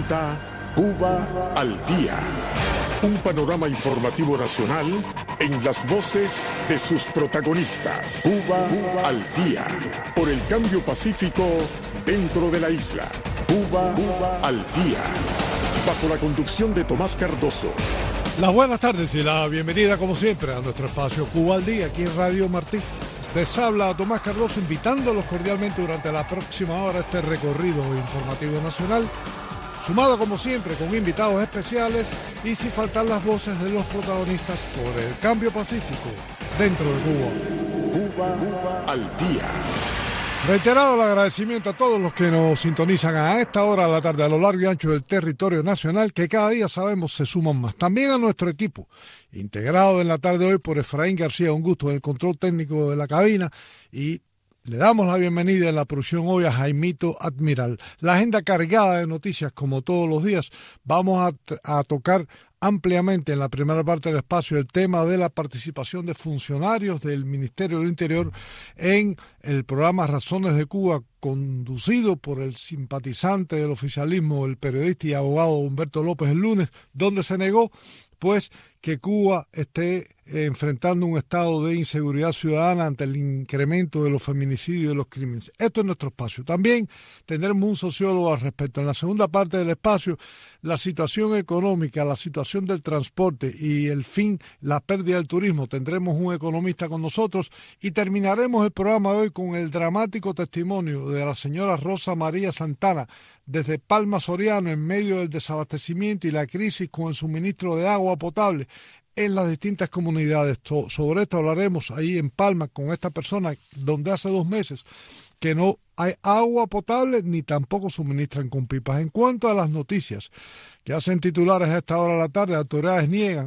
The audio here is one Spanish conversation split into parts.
presenta Cuba al Día, un panorama informativo nacional en las voces de sus protagonistas. Cuba al Día, por el cambio pacífico dentro de la isla. Cuba al Día, bajo la conducción de Tomás Cardoso. Las buenas tardes y la bienvenida, como siempre, a nuestro espacio Cuba al Día, aquí en Radio Martí. Les habla Tomás Cardoso, invitándolos cordialmente durante la próxima hora a este recorrido informativo nacional, sumado como siempre con invitados especiales y sin faltar las voces de los protagonistas por el cambio pacífico dentro de Cuba. Cuba al Día. Reiterado el agradecimiento a todos los que nos sintonizan a esta hora de la tarde a lo largo y ancho del territorio nacional, que cada día sabemos se suman más. También a nuestro equipo, integrado en la tarde de hoy por Efraín García, un gusto en el control técnico de la cabina, y le damos la bienvenida en la producción hoy a Jaimito Admiral. La agenda cargada de noticias, como todos los días. Vamos a tocar ampliamente en la primera parte del espacio el tema de la participación de funcionarios del Ministerio del Interior en el programa Razones de Cuba, conducido por el simpatizante del oficialismo, el periodista y abogado Humberto López el lunes, donde se negó pues que Cuba esté enfrentando un estado de inseguridad ciudadana ante el incremento de los feminicidios y de los crímenes. Esto es nuestro espacio. También tendremos un sociólogo al respecto. En la segunda parte del espacio, la situación económica, la situación del transporte y el fin, la pérdida del turismo. Tendremos un economista con nosotros y terminaremos el programa de hoy con el dramático testimonio de la señora Rosa María Santana, desde Palma Soriano, en medio del desabastecimiento y la crisis con el suministro de agua potable en las distintas comunidades. Sobre esto hablaremos ahí en Palma con esta persona, donde hace 2 meses que no hay agua potable ni tampoco suministran con pipas. En cuanto a las noticias que hacen titulares a esta hora de la tarde, las autoridades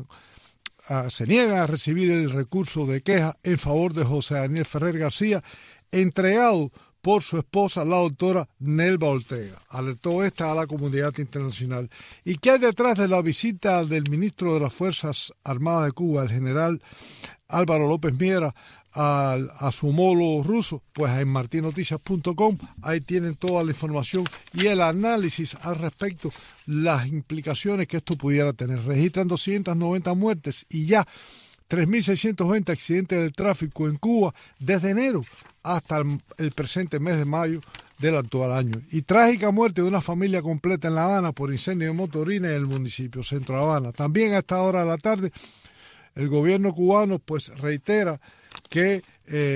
se niegan a recibir el recurso de queja en favor de José Daniel Ferrer García, entregado por su esposa, la doctora Nelva Ortega. Alertó esta a la comunidad internacional. ¿Y qué hay detrás de la visita del ministro de las Fuerzas Armadas de Cuba, el general Álvaro López Miera, a su homólogo ruso? Pues en martinoticias.com, ahí tienen toda la información y el análisis al respecto, las implicaciones que esto pudiera tener. Registran 290 muertes y ya 3.620 accidentes del tráfico en Cuba desde enero hasta el presente mes de mayo del actual año. Y trágica muerte de una familia completa en La Habana por incendio de motorina en el municipio Centro de La Habana. También a esta hora de la tarde, el gobierno cubano pues reitera que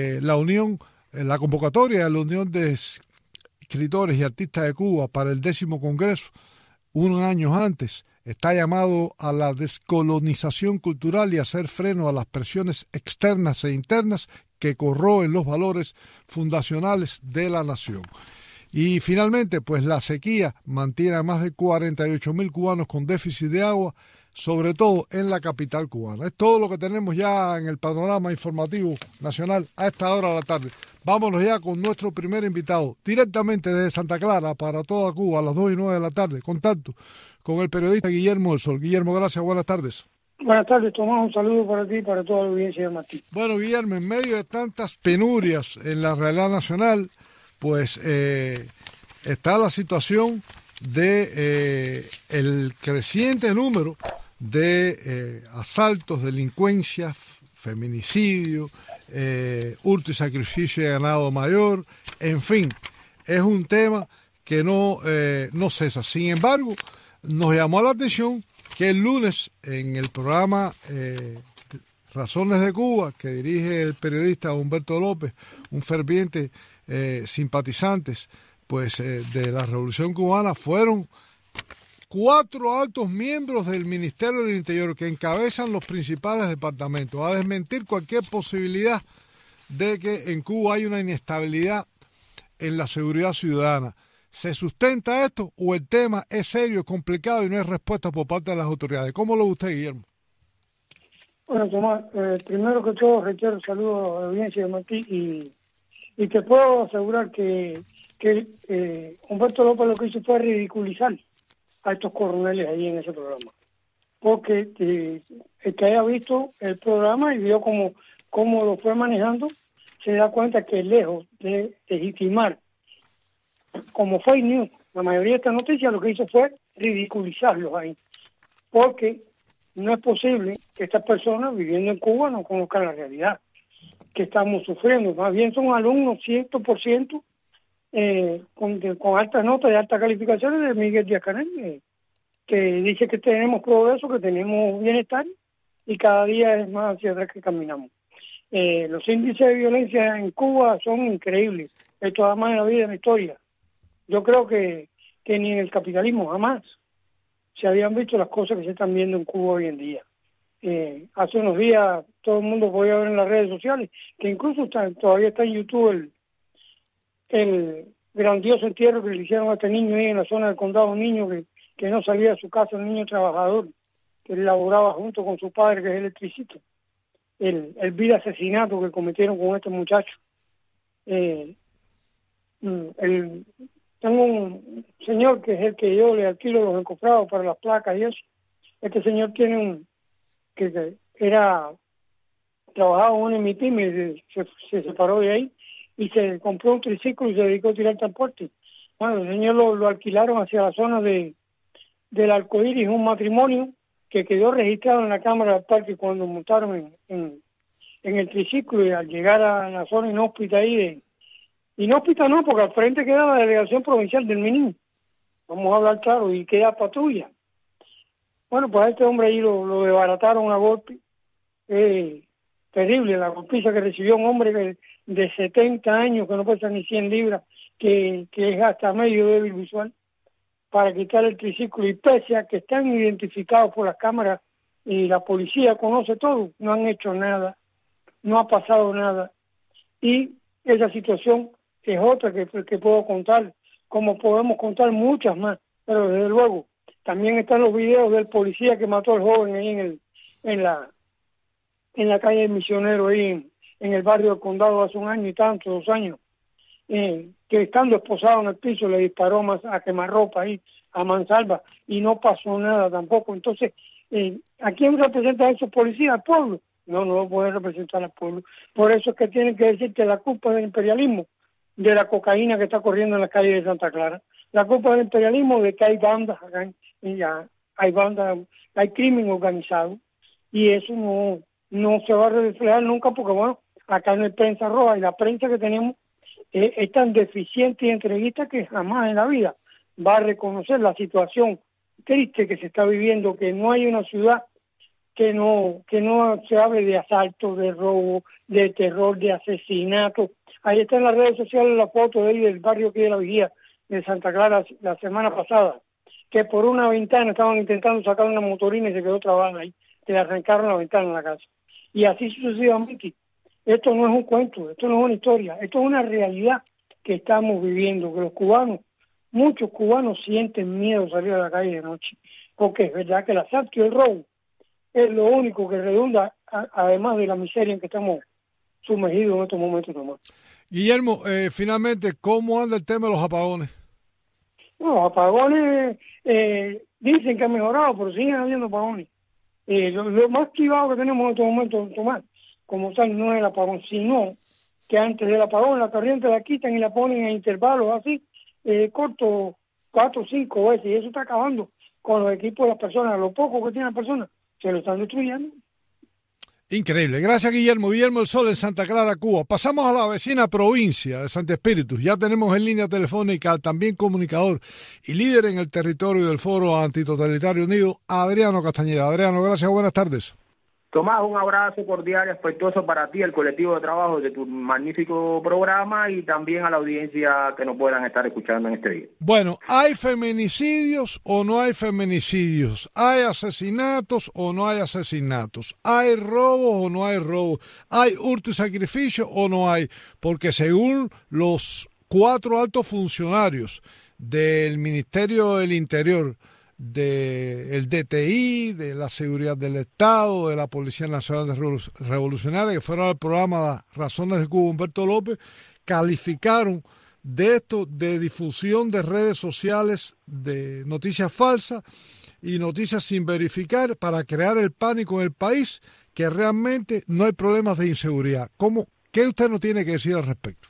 la convocatoria de la Unión de Escritores y Artistas de Cuba para el 10º Congreso, unos años antes, está llamado a la descolonización cultural y a hacer freno a las presiones externas e internas que corroen los valores fundacionales de la nación. Y finalmente, pues la sequía mantiene a más de 48.000 cubanos con déficit de agua, sobre todo en la capital cubana. Es todo lo que tenemos ya en el panorama informativo nacional a esta hora de la tarde. Vámonos ya con nuestro primer invitado, directamente desde Santa Clara para toda Cuba, a las 2:09 de la tarde. Contacto con el periodista Guillermo del Sol. Guillermo, gracias, buenas tardes. Buenas tardes, Tomás, un saludo para ti y para toda la audiencia de Martí. Bueno, Guillermo, en medio de tantas penurias en la realidad nacional, pues está la situación de el creciente número de asaltos, delincuencia, feminicidio, hurto y sacrificio de ganado mayor, en fin, es un tema que no cesa. Sin embargo, nos llamó la atención que el lunes en el programa Razones de Cuba, que dirige el periodista Humberto López, un ferviente simpatizante pues, de la Revolución Cubana, fueron 4 altos miembros del Ministerio del Interior que encabezan los principales departamentos a desmentir cualquier posibilidad de que en Cuba hay una inestabilidad en la seguridad ciudadana. ¿Se sustenta esto o el tema es serio, complicado y no hay respuesta por parte de las autoridades? ¿Cómo lo ve usted, Guillermo? Bueno, Tomás, primero que todo reitero el saludo a la audiencia de Martí y te puedo asegurar que Humberto López lo que hizo fue ridiculizar a estos coroneles ahí en ese programa. Porque el que haya visto el programa y vio cómo lo fue manejando, se da cuenta que lejos de legitimar como fake news la mayoría de estas noticias, lo que hizo fue ridiculizarlos ahí, porque no es posible que estas personas viviendo en Cuba no conozcan la realidad que estamos sufriendo. Más bien son alumnos 100% con altas notas y altas calificaciones de Miguel Díaz-Canel, que dice que tenemos progreso, que tenemos bienestar y cada día es más hacia atrás que caminamos. Los índices de violencia en Cuba son increíbles. Esto jamás en la vida, en la historia. Yo creo que ni en el capitalismo jamás se habían visto las cosas que se están viendo en Cuba hoy en día. Hace unos días todo el mundo podía ver en las redes sociales, que incluso todavía está en YouTube el grandioso entierro que le hicieron a este niño ahí en la zona del condado, un niño que no salía de su casa, un niño trabajador, que laboraba junto con su padre, que es electricista. El vil asesinato que cometieron con este muchacho. Tengo un señor que es el que yo le alquilo los encofrados para las placas y eso. Este señor tiene que trabajaba en un MIPIM y se separó de ahí y se compró un triciclo y se dedicó a tirar transporte. Bueno, el señor lo alquilaron hacia la zona del Arcoíris, un matrimonio que quedó registrado en la Cámara del Parque cuando montaron en el triciclo, y al llegar a la zona inhóspita ahí inhóspita no, porque al frente queda la delegación provincial del Minin, vamos a hablar claro, y queda patrulla. Bueno, pues a este hombre ahí lo desbarataron a golpe. Terrible la golpiza que recibió un hombre de 70 años, que no pesa ni 100 libras, que es hasta medio débil visual, para quitar el triciclo, y pese a que están identificados por las cámaras y la policía conoce todo, no han hecho nada, no ha pasado nada. Y esa situación es otra que puedo contar, como podemos contar muchas más, pero desde luego también están los videos del policía que mató al joven ahí en la calle del Misionero, ahí en el barrio del Condado hace un año y tanto, 2 años, que estando esposado en el piso le disparó a quemarropa ahí, a mansalva, y no pasó nada tampoco. Entonces, ¿a quién representa esos policías? ¿Al pueblo? No lo pueden representar al pueblo. Por eso es que tienen que decir que la culpa del imperialismo, de la cocaína que está corriendo en las calles de Santa Clara, la culpa del imperialismo de que hay bandas acá, hay crimen organizado, y eso no se va a reflejar nunca, porque bueno, acá no hay prensa roja, y la prensa que tenemos es tan deficiente y entreguista que jamás en la vida va a reconocer la situación triste que se está viviendo, que no hay una ciudad que no se hable de asalto, de robo, de terror, de asesinato. Ahí está en las redes sociales la foto de ahí del barrio que de la Vigía de Santa Clara la semana pasada, que por una ventana estaban intentando sacar una motorina y se quedó trabada ahí, que le arrancaron la ventana en la casa. Y así sucesivamente. Esto no es un cuento, esto no es una historia, esto es una realidad que estamos viviendo, que los cubanos, muchos cubanos sienten miedo de salir a la calle de noche, porque es verdad que el asalto y el robo es lo único que redunda, además de la miseria en que estamos sumergidos en estos momentos, Tomás. Guillermo, finalmente, ¿cómo anda el tema de los apagones? No, los apagones dicen que han mejorado, pero siguen habiendo apagones. Lo más privado que tenemos en estos momentos, Tomás, como tal, no es el apagón, sino que antes del apagón la corriente la quitan y la ponen en intervalos así, corto 4 o 5 veces, y eso está acabando con los equipos de las personas. Lo poco que tienen las personas se lo están destruyendo. Increíble. Gracias, Guillermo. Guillermo El Sol en Santa Clara, Cuba. Pasamos a la vecina provincia de Santo Espíritu. Ya tenemos en línea telefónica al también comunicador y líder en el territorio del Foro Antitotalitario Unido, Adriano Castañeda. Adriano, gracias. Buenas tardes. Tomás, un abrazo cordial y afectuoso para ti, el colectivo de trabajo de tu magnífico programa, y también a la audiencia que nos puedan estar escuchando en este día. Bueno, ¿hay feminicidios o no hay feminicidios? ¿Hay asesinatos o no hay asesinatos? ¿Hay robos o no hay robos? ¿Hay hurto y sacrificio o no hay? Porque según los 4 altos funcionarios del Ministerio del Interior, del DTI, de la Seguridad del Estado, de la Policía Nacional Revolucionaria, que fueron al programa Razones de Cuba, Humberto López, calificaron de esto de difusión de redes sociales de noticias falsas y noticias sin verificar para crear el pánico en el país, que realmente no hay problemas de inseguridad. ¿Qué usted nos tiene que decir al respecto?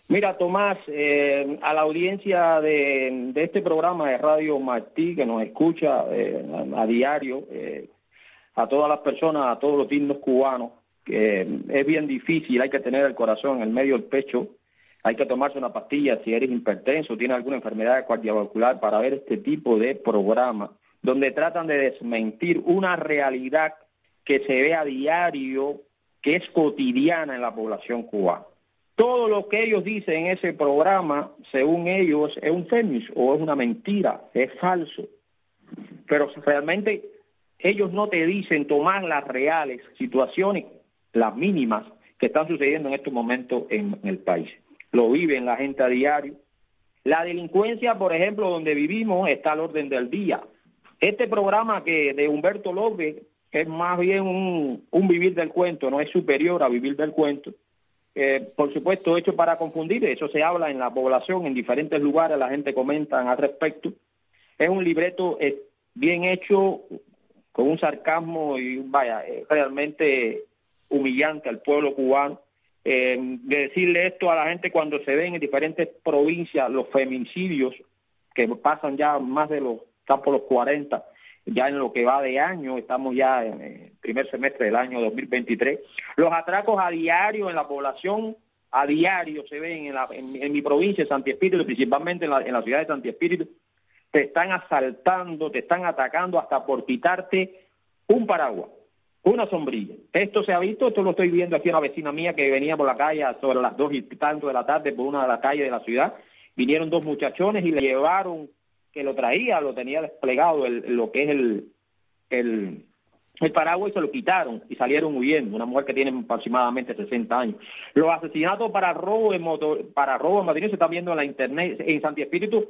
Mira, Tomás, a la audiencia de este programa de Radio Martí, que nos escucha a diario, a todas las personas, a todos los dignos cubanos, que es bien difícil, hay que tener el corazón en el medio del pecho, hay que tomarse una pastilla si eres hipertenso, tienes alguna enfermedad cardiovascular para ver este tipo de programa, donde tratan de desmentir una realidad que se ve a diario, que es cotidiana en la población cubana. Todo lo que ellos dicen en ese programa, según ellos, es un feminis o es una mentira, es falso. Pero realmente ellos no te dicen tomar las reales situaciones, las mínimas, que están sucediendo en estos momentos en el país. Lo viven la gente a diario. La delincuencia, por ejemplo, donde vivimos, está al orden del día. Este programa que de Humberto López es más bien un vivir del cuento, no es superior a vivir del cuento. Por supuesto, hecho para confundir, eso se habla en la población, en diferentes lugares, la gente comenta al respecto. Es un libreto bien hecho, con un sarcasmo y realmente humillante al pueblo cubano. De decirle esto a la gente cuando se ven en diferentes provincias los feminicidios, que pasan ya están por los 40, ya en lo que va de año, estamos ya en el primer semestre del año 2023. Los atracos a diario en la población, a diario se ven en mi provincia, Santi Espíritu, principalmente en la ciudad de Santi Espíritu. Te están asaltando, te están atacando hasta por quitarte un paraguas, una sombrilla. Esto se ha visto, esto lo estoy viendo aquí, una vecina mía que venía por la calle sobre las 2 y tanto de la tarde por una de las calles de la ciudad. Vinieron 2 muchachones y le llevaron, que lo tenía desplegado lo que es el paraguas, y se lo quitaron y salieron huyendo. Una mujer que tiene aproximadamente 60 años. Los asesinatos para robo en matrimonio se están viendo en la internet. En Santi Espíritu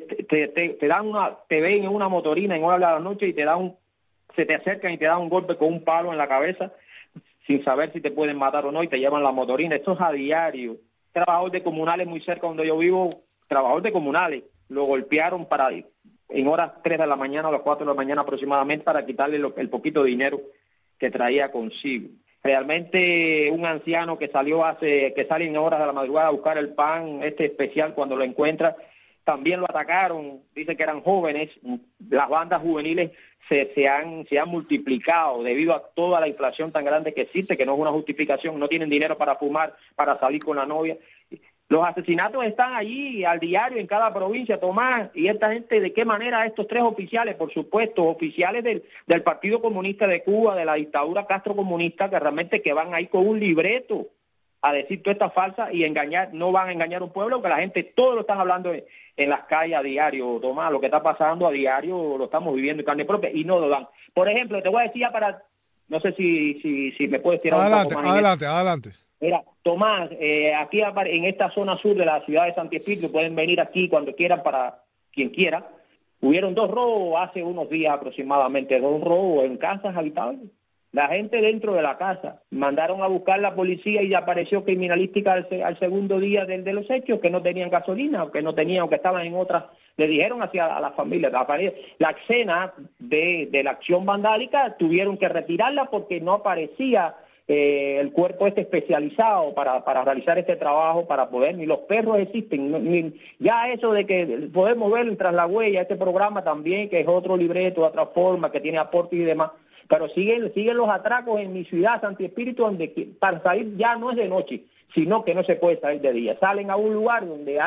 te ven en una motorina en horas de la noche y se te acercan y te dan un golpe con un palo en la cabeza sin saber si te pueden matar o no y te llevan la motorina. Esto es a diario. Trabajadores de comunales muy cerca donde yo vivo, trabajadores de comunales, lo golpearon en horas 3 de la mañana o las 4 de la mañana aproximadamente para quitarle el poquito de dinero que traía consigo. Realmente un anciano que sale en horas de la madrugada a buscar el pan especial, cuando lo encuentra, también lo atacaron. Dice que eran jóvenes. Las bandas juveniles se han multiplicado debido a toda la inflación tan grande que existe, que no es una justificación, no tienen dinero para fumar, para salir con la novia. Los asesinatos están allí al diario en cada provincia, Tomás, y esta gente, ¿de qué manera estos 3 oficiales, por supuesto, oficiales del Partido Comunista de Cuba, de la dictadura Castro comunista, que realmente que van ahí con un libreto a decir toda esta falsa y engañar, no van a engañar a un pueblo, que la gente, todo lo están hablando en las calles a diario, Tomás, lo que está pasando a diario lo estamos viviendo en carne propia y no lo dan. Por ejemplo, te voy a decir ya no sé si me puedes tirar un poco más. Adelante. Mira, Tomás, aquí en esta zona sur de la ciudad de Santi Espíritu, pueden venir aquí cuando quieran, para quien quiera. Hubieron 2 robos hace unos días aproximadamente, 2 robos en casas habitables. La gente dentro de la casa. Mandaron a buscar la policía y apareció criminalística al segundo día de los hechos, que no tenían gasolina, o que no tenían, o que estaban en otras. Le dijeron a la familia, la escena de la acción vandálica, tuvieron que retirarla porque no aparecía el cuerpo especializado para realizar este trabajo, para poder, ni los perros existen, ya eso de que podemos ver tras la huella, este programa también, que es otro libreto, otra forma, que tiene aportes y demás, pero siguen los atracos en mi ciudad, Santi Espíritu, donde para salir ya no es de noche, sino que no se puede salir de día. Salen a un lugar donde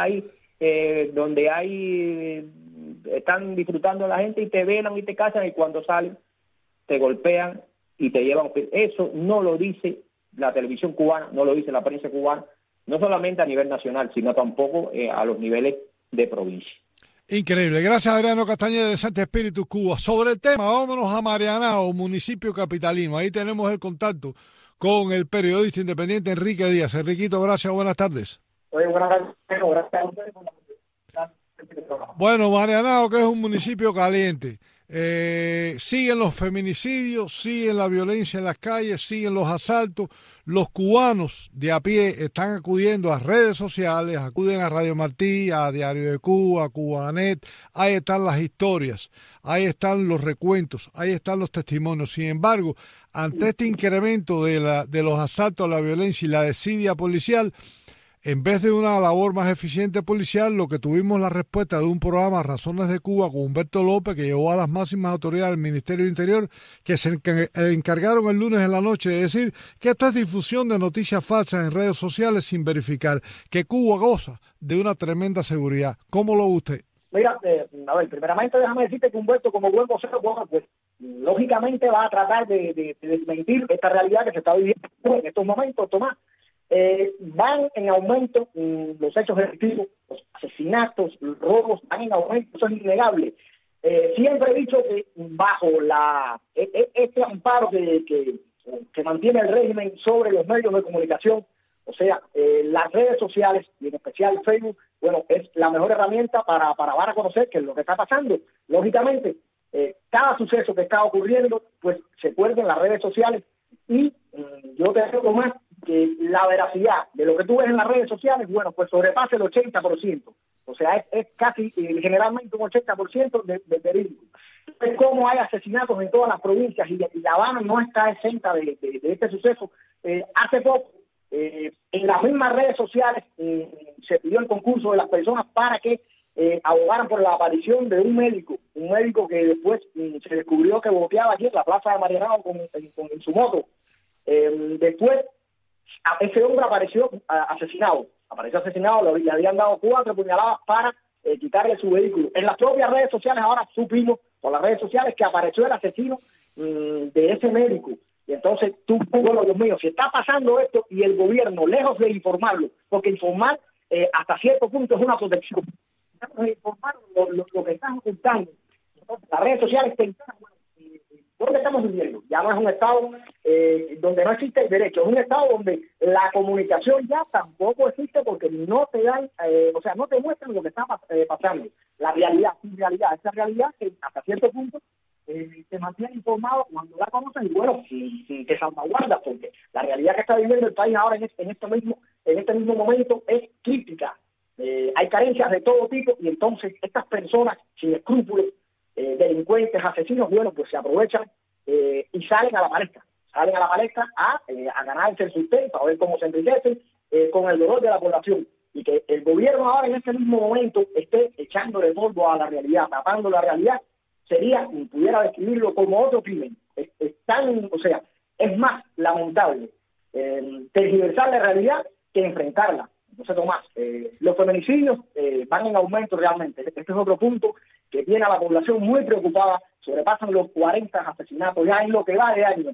están disfrutando la gente y te velan y te cazan, y cuando salen te golpean y te llevan. Eso no lo dice la televisión cubana, no lo dice la prensa cubana, no solamente a nivel nacional, sino tampoco a los niveles de provincia. Increíble. Gracias, Adriano Castañeda, de Santi Espíritu, Cuba. Sobre el tema, vámonos a Marianao, municipio capitalino. Ahí tenemos el contacto con el periodista independiente Enrique Díaz. Enriquito, gracias, buenas tardes. Buenas tardes. Bueno, Marianao, que es un municipio caliente. Siguen los feminicidios, siguen la violencia en las calles, siguen los asaltos. Los cubanos de a pie están acudiendo a redes sociales, acuden a Radio Martí, a Diario de Cuba, a Cubanet. Ahí están las historias, ahí están los recuentos, ahí están los testimonios. Sin embargo, ante este incremento de los asaltos a la violencia y la desidia policial, en vez de una labor más eficiente policial, lo que tuvimos la respuesta de un programa Razones de Cuba con Humberto López, que llevó a las máximas autoridades del Ministerio del Interior, que se encargaron el lunes en la noche de decir que esto es difusión de noticias falsas en redes sociales sin verificar, que Cuba goza de una tremenda seguridad. ¿Cómo lo ve usted? Mira, a ver, primeramente déjame decirte que Humberto, como buen vocero, pues lógicamente va a tratar de desmentir esta realidad que se está viviendo en estos momentos, Tomás. Van en aumento los hechos delictivos, los asesinatos, los robos, van en aumento, eso es innegable. Siempre he dicho que bajo este amparo que mantiene el régimen sobre los medios de comunicación, o sea, las redes sociales y en especial Facebook, bueno, es la mejor herramienta para dar a conocer qué es lo que está pasando. Lógicamente, cada suceso que está ocurriendo, pues se cuelga en las redes sociales y yo te digo más que la veracidad de lo que tú ves en las redes sociales, bueno, pues sobrepasa el 80%. O sea, es casi generalmente un 80% de verídico. Es como hay asesinatos en todas las provincias y La Habana no está exenta de este suceso. Hace poco, en las mismas redes sociales se pidió el concurso de las personas para que abogaran por la aparición de un médico que después se descubrió que boteaba aquí en la plaza de Marianao en su moto. Después, ese hombre apareció asesinado, le habían dado 4 puñaladas para quitarle su vehículo. En las propias redes sociales ahora supimos por las redes sociales que apareció el asesino de ese médico. Y entonces bueno, Dios mío, si está pasando esto y el gobierno, lejos de informarlo, porque informar hasta cierto punto es una protección, informar lo que están ocultando. Entonces, las redes sociales pensaron, bueno, ¿dónde estamos viviendo? Ya no es un estado donde no existe el derecho, es un estado donde la comunicación ya tampoco existe porque no te dan, no te muestran lo que está pasando. La realidad, esa realidad que hasta cierto punto se mantiene informado cuando la conocen y bueno, sin que salvaguarda, porque la realidad que está viviendo el país ahora en este mismo momento es crítica. Hay carencias de todo tipo y entonces estas personas sin escrúpulos, delincuentes, asesinos, bueno, pues se aprovechan y salen a la palestra a ganarse el sustento, a ver cómo se enriquecen con el dolor de la población. Y que el gobierno ahora en este mismo momento esté echándole polvo a la realidad, tapando la realidad, pudiera describirlo como otro crimen. Es más lamentable tergiversar la realidad que enfrentarla. Entonces, Tomás, los feminicidios van en aumento realmente. Este es otro punto que tiene a la población muy preocupada, sobrepasan los 40 asesinatos ya en lo que va de año,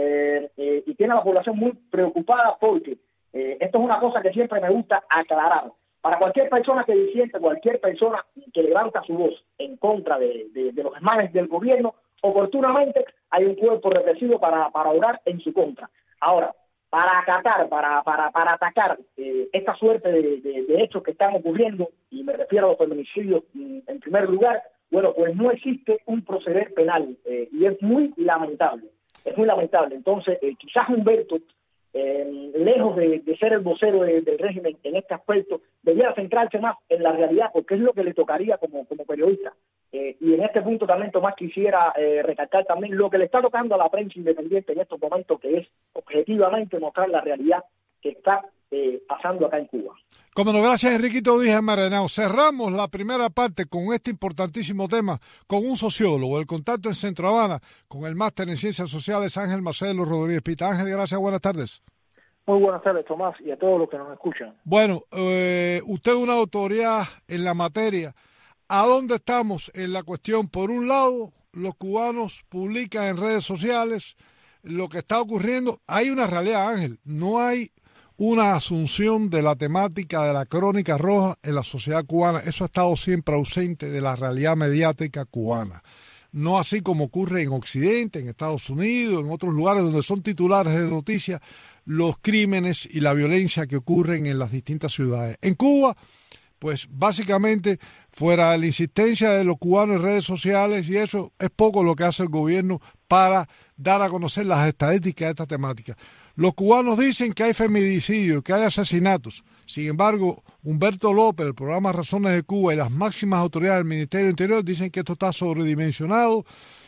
y tiene a la población muy preocupada porque esto es una cosa que siempre me gusta aclarar. Para cualquier persona que disiente, cualquier persona que levanta su voz en contra de los desmanes del gobierno, oportunamente hay un cuerpo represivo para orar en su contra. Ahora, para acatar, para atacar esta suerte de hechos que están ocurriendo, y me refiero a los feminicidios en primer lugar, bueno, pues no existe un proceder penal y es muy lamentable. Entonces, quizás Humberto, lejos de ser el vocero del régimen en este aspecto, debiera centrarse más en la realidad, porque es lo que le tocaría como periodista. Y en este punto también, Tomás, quisiera recalcar también lo que le está tocando a la prensa independiente en estos momentos, que es objetivamente mostrar la realidad que está pasando acá en Cuba. Como no, gracias Enriquito Díaz Marianao. Cerramos la primera parte con este importantísimo tema con un sociólogo, el contacto en Centro Habana, con el máster en Ciencias Sociales Ángel Marcelo Rodríguez Pita. Ángel, gracias, buenas tardes. Muy buenas tardes, Tomás, y a todos los que nos escuchan. Bueno, usted es una autoridad en la materia. ¿A dónde estamos en la cuestión? Por un lado, los cubanos publican en redes sociales lo que está ocurriendo. Hay una realidad, Ángel, no hay una asunción de la temática de la crónica roja en la sociedad cubana. Eso ha estado siempre ausente de la realidad mediática cubana. No así como ocurre en Occidente, en Estados Unidos, en otros lugares donde son titulares de noticias los crímenes y la violencia que ocurren en las distintas ciudades. En Cuba, pues básicamente, fuera de la insistencia de los cubanos en redes sociales, y eso es poco lo que hace el gobierno para dar a conocer las estadísticas de esta temática. Los cubanos dicen que hay feminicidios, que hay asesinatos. Sin embargo, Humberto López, el programa Razones de Cuba y las máximas autoridades del Ministerio del Interior dicen que esto está sobredimensionado,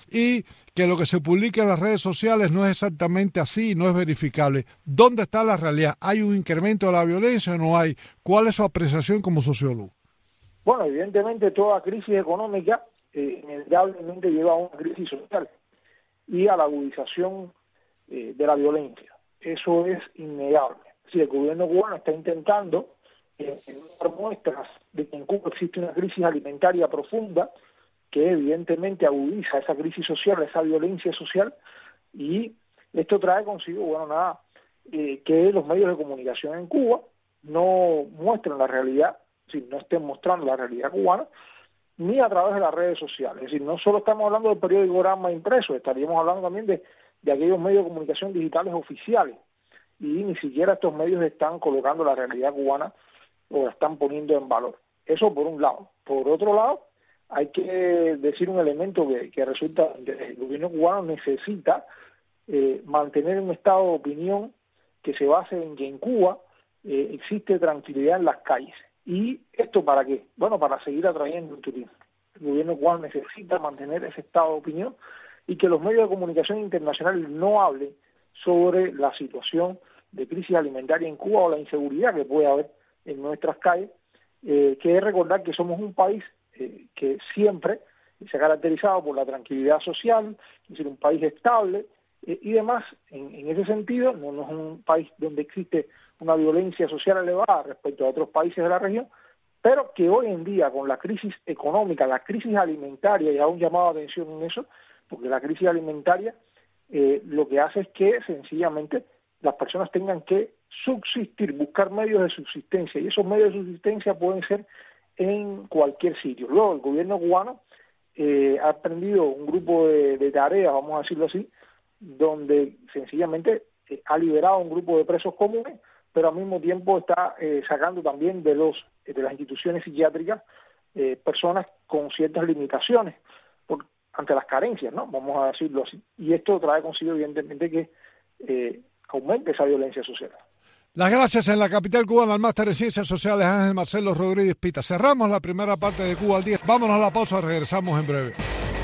y que lo que se publica en las redes sociales no es exactamente así, no es verificable. ¿Dónde está la realidad? ¿Hay un incremento de la violencia o no hay? ¿Cuál es su apreciación como sociólogo? Bueno, evidentemente toda crisis económica inevitablemente lleva a una crisis social y a la agudización de la violencia. Eso es innegable. Si el gobierno cubano está intentando dar muestras de que en Cuba existe una crisis alimentaria profunda que evidentemente agudiza esa crisis social, esa violencia social, y esto trae consigo, que los medios de comunicación en Cuba no muestren la realidad, si no estén mostrando la realidad cubana, ni a través de las redes sociales. Es decir, no solo estamos hablando del periódico Gramma impreso, estaríamos hablando también de aquellos medios de comunicación digitales oficiales, y ni siquiera estos medios están colocando la realidad cubana o la están poniendo en valor. Eso por un lado. Por otro lado, hay que decir un elemento que resulta, el gobierno cubano necesita mantener un estado de opinión que se base en que en Cuba existe tranquilidad en las calles. ¿Y esto para qué? Bueno, para seguir atrayendo el turismo. El gobierno cubano necesita mantener ese estado de opinión y que los medios de comunicación internacionales no hablen sobre la situación de crisis alimentaria en Cuba o la inseguridad que puede haber en nuestras calles, que es recordar que somos un país que siempre se ha caracterizado por la tranquilidad social, es decir, un país estable y demás. En ese sentido, no es un país donde existe una violencia social elevada respecto a otros países de la región, pero que hoy en día, con la crisis económica, la crisis alimentaria, y hago un llamado de atención en eso, porque la crisis alimentaria lo que hace es que sencillamente las personas tengan que subsistir, buscar medios de subsistencia, y esos medios de subsistencia pueden ser en cualquier sitio. Luego, el gobierno cubano ha aprendido un grupo de tareas, vamos a decirlo así, donde sencillamente ha liberado un grupo de presos comunes, pero al mismo tiempo está sacando también de las instituciones psiquiátricas personas con ciertas limitaciones ante las carencias, ¿no? Vamos a decirlo así. Y esto trae consigo evidentemente que aumente esa violencia social. Las gracias en la capital cubana al máster en Ciencias Sociales Ángel Marcelo Rodríguez Pita. Cerramos la primera parte de Cuba al día. Vámonos a la pausa, regresamos en breve.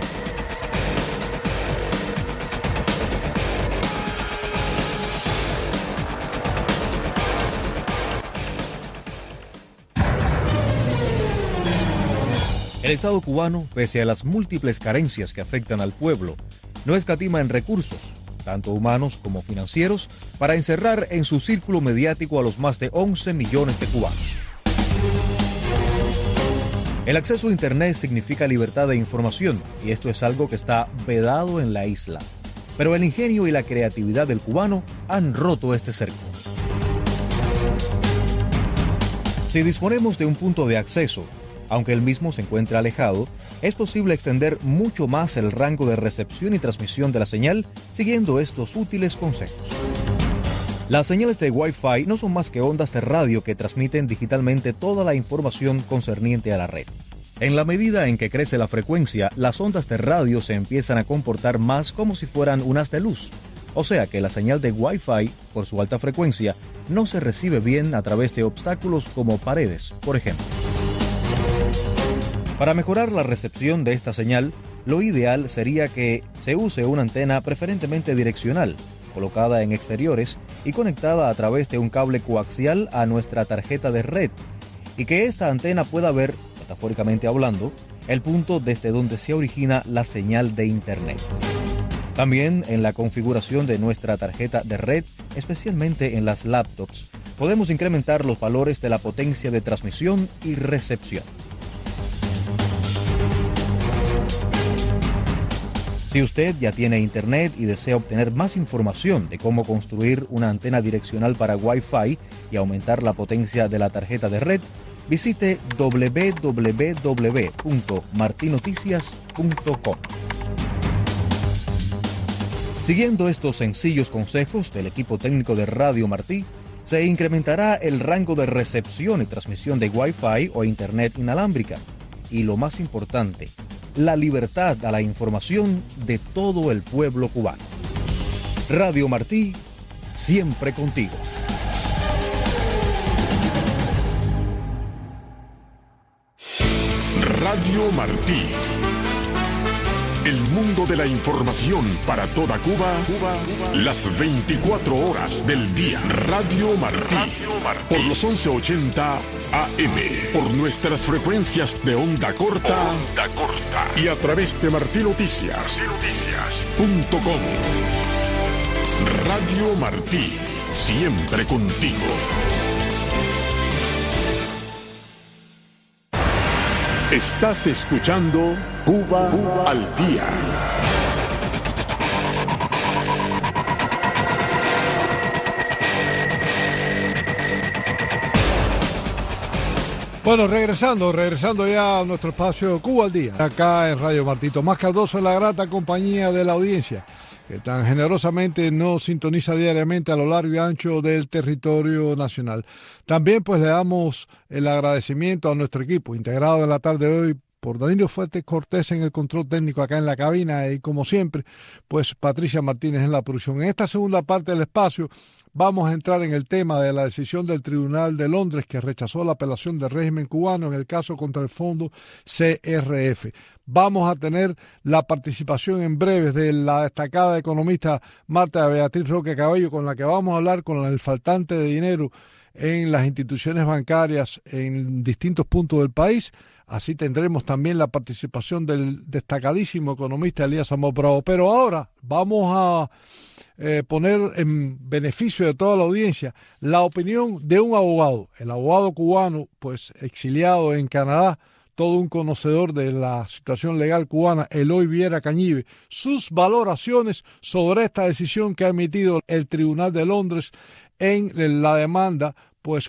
El Estado cubano, pese a las múltiples carencias que afectan al pueblo, no escatima en recursos, tanto humanos como financieros, para encerrar en su círculo mediático a los más de 11 millones de cubanos. El acceso a Internet significa libertad de información, y esto es algo que está vedado en la isla. Pero el ingenio y la creatividad del cubano han roto este cerco. Si disponemos de un punto de acceso, aunque el mismo se encuentra alejado, es posible extender mucho más el rango de recepción y transmisión de la señal siguiendo estos útiles consejos. Las señales de Wi-Fi no son más que ondas de radio que transmiten digitalmente toda la información concerniente a la red. En la medida en que crece la frecuencia, las ondas de radio se empiezan a comportar más como si fueran un haz de luz. O sea que la señal de Wi-Fi, por su alta frecuencia, no se recibe bien a través de obstáculos como paredes, por ejemplo. Para mejorar la recepción de esta señal, lo ideal sería que se use una antena preferentemente direccional, colocada en exteriores y conectada a través de un cable coaxial a nuestra tarjeta de red, y que esta antena pueda ver, metafóricamente hablando, el punto desde donde se origina la señal de Internet. También en la configuración de nuestra tarjeta de red, especialmente en las laptops, podemos incrementar los valores de la potencia de transmisión y recepción. Si usted ya tiene Internet y desea obtener más información de cómo construir una antena direccional para Wi-Fi y aumentar la potencia de la tarjeta de red, visite www.martinoticias.com. Siguiendo estos sencillos consejos del equipo técnico de Radio Martí, se incrementará el rango de recepción y transmisión de Wi-Fi o Internet inalámbrica. Y lo más importante, la libertad a la información de todo el pueblo cubano. Radio Martí, siempre contigo. Radio Martí, El mundo de la información para toda Cuba, las 24 horas del día. Radio Martí, por los 1180 AM, por nuestras frecuencias de onda corta, y a través de martinoticias.com. Radio Martí, siempre contigo. Estás escuchando Cuba al Día. Bueno, regresando ya a nuestro espacio Cuba al Día, acá en Radio Martí. Tomás Cardoso en la grata compañía de la audiencia, que tan generosamente nos sintoniza diariamente a lo largo y ancho del territorio nacional. También pues le damos el agradecimiento a nuestro equipo, integrado en la tarde de hoy por Danilo Fuentes Cortés en el control técnico acá en la cabina, y como siempre, pues Patricia Martínez en la producción. En esta segunda parte del espacio vamos a entrar en el tema de la decisión del Tribunal de Londres que rechazó la apelación del régimen cubano en el caso contra el fondo CRF. Vamos a tener la participación en breves de la destacada economista Marta Beatriz Roque Cabello, con la que vamos a hablar con el faltante de dinero en las instituciones bancarias en distintos puntos del país. Así tendremos también la participación del destacadísimo economista Elías Amor Bravo. Pero ahora vamos a poner en beneficio de toda la audiencia la opinión de un abogado, el abogado cubano, pues exiliado en Canadá, todo un conocedor de la situación legal cubana, Eloy Viera Cañive, sus valoraciones sobre esta decisión que ha emitido el Tribunal de Londres en la demanda pues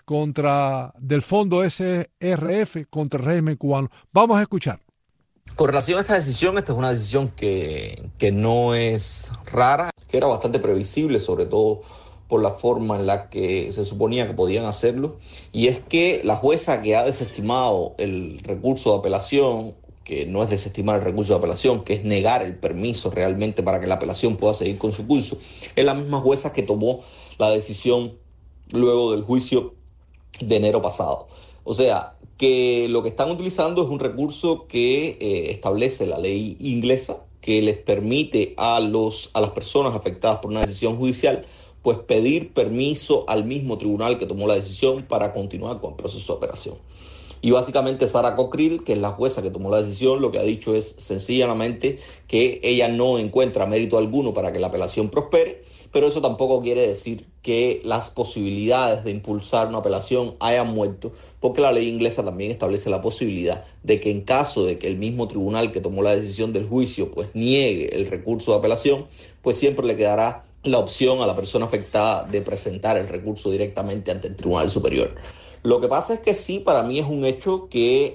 del fondo SRF contra el régimen cubano. Vamos a escuchar. Con relación a esta decisión, esta es una decisión que no es rara, que era bastante previsible, sobre todo por la forma en la que se suponía que podían hacerlo, y es que la jueza que ha desestimado el recurso de apelación, que no es desestimar el recurso de apelación, que es negar el permiso realmente para que la apelación pueda seguir con su curso, es la misma jueza que tomó la decisión luego del juicio de enero pasado. O sea, que lo que están utilizando es un recurso que establece la ley inglesa, que les permite a las personas afectadas por una decisión judicial pues pedir permiso al mismo tribunal que tomó la decisión para continuar con el proceso de apelación. Y básicamente Sarah Cockerill, que es la jueza que tomó la decisión, lo que ha dicho es sencillamente que ella no encuentra mérito alguno para que la apelación prospere, pero eso tampoco quiere decir que las posibilidades de impulsar una apelación hayan muerto, porque la ley inglesa también establece la posibilidad de que en caso de que el mismo tribunal que tomó la decisión del juicio pues niegue el recurso de apelación, pues siempre le quedará la opción a la persona afectada de presentar el recurso directamente ante el Tribunal Superior. Lo que pasa es que sí, para mí es un hecho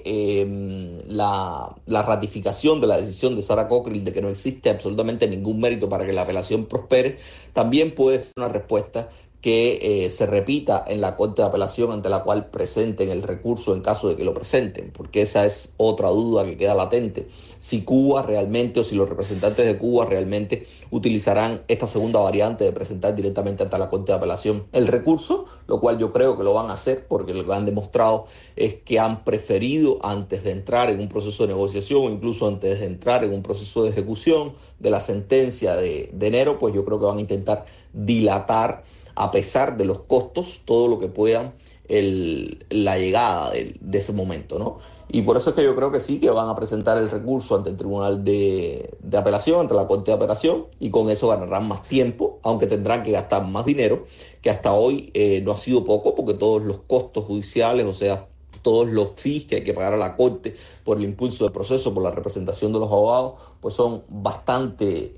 que la ratificación de la decisión de Sarah Cockerill de que no existe absolutamente ningún mérito para que la apelación prospere, también puede ser una respuesta que se repita en la Corte de Apelación ante la cual presenten el recurso en caso de que lo presenten, porque esa es otra duda que queda latente. Si Cuba realmente o si los representantes de Cuba realmente utilizarán esta segunda variante de presentar directamente ante la Corte de Apelación el recurso, lo cual yo creo que lo van a hacer porque lo que han demostrado es que han preferido antes de entrar en un proceso de negociación o incluso antes de entrar en un proceso de ejecución de la sentencia de enero, pues yo creo que van a intentar dilatar a pesar de los costos, todo lo que puedan la llegada de ese momento, ¿no? Y por eso es que yo creo que sí, que van a presentar el recurso ante el Tribunal de Apelación, ante la Corte de Apelación, y con eso ganarán más tiempo, aunque tendrán que gastar más dinero, que hasta hoy no ha sido poco, porque todos los costos judiciales, o sea, todos los fees que hay que pagar a la Corte por el impulso del proceso, por la representación de los abogados, pues son bastante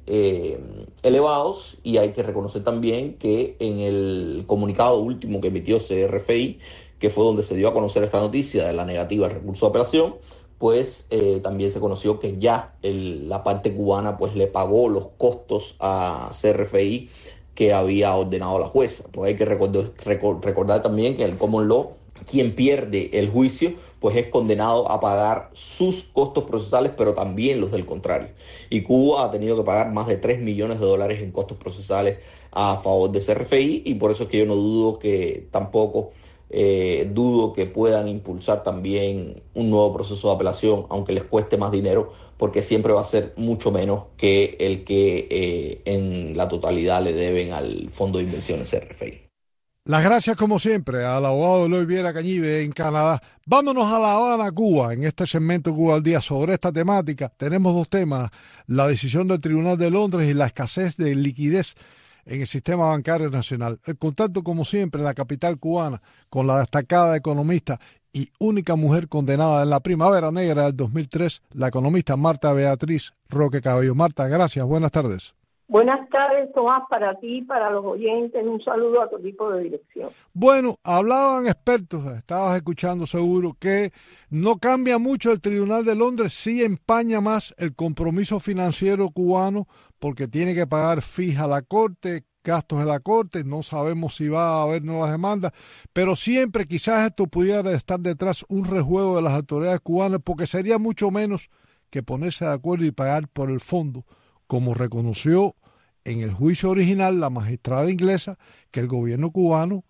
elevados, y hay que reconocer también que en el comunicado último que emitió CRFI, que fue donde se dio a conocer esta noticia de la negativa al recurso de apelación, pues también se conoció que ya la parte cubana pues le pagó los costos a CRFI que había ordenado la jueza. Pues hay que recordar también que en el common law, quien pierde el juicio pues es condenado a pagar sus costos procesales, pero también los del contrario. Y Cuba ha tenido que pagar más de $3 millones en costos procesales a favor de CRFI, y por eso es que yo no dudo que tampoco dudo que puedan impulsar también un nuevo proceso de apelación, aunque les cueste más dinero, porque siempre va a ser mucho menos que el que en la totalidad le deben al Fondo de Inversiones RFI. Las gracias, como siempre, al abogado Eloy Viera Cañive en Canadá. Vámonos a La Habana, Cuba. En este segmento Cuba al Día sobre esta temática tenemos dos temas: la decisión del Tribunal de Londres y la escasez de liquidez en el sistema bancario nacional. El contacto, como siempre, en la capital cubana con la destacada economista y única mujer condenada en la Primavera Negra del 2003, la economista Marta Beatriz Roque Cabello. Marta, gracias. Buenas tardes. Buenas tardes, Tomás, para ti, para los oyentes, un saludo a tu equipo de dirección. Bueno, hablaban expertos, estabas escuchando seguro, que no cambia mucho el Tribunal de Londres, sí empaña más el compromiso financiero cubano, porque tiene que pagar fija a la Corte, gastos de la Corte, no sabemos si va a haber nuevas demandas, pero siempre quizás esto pudiera estar detrás un rejuego de las autoridades cubanas, porque sería mucho menos que ponerse de acuerdo y pagar por el fondo, como reconoció en el juicio original la magistrada inglesa, que el gobierno cubano,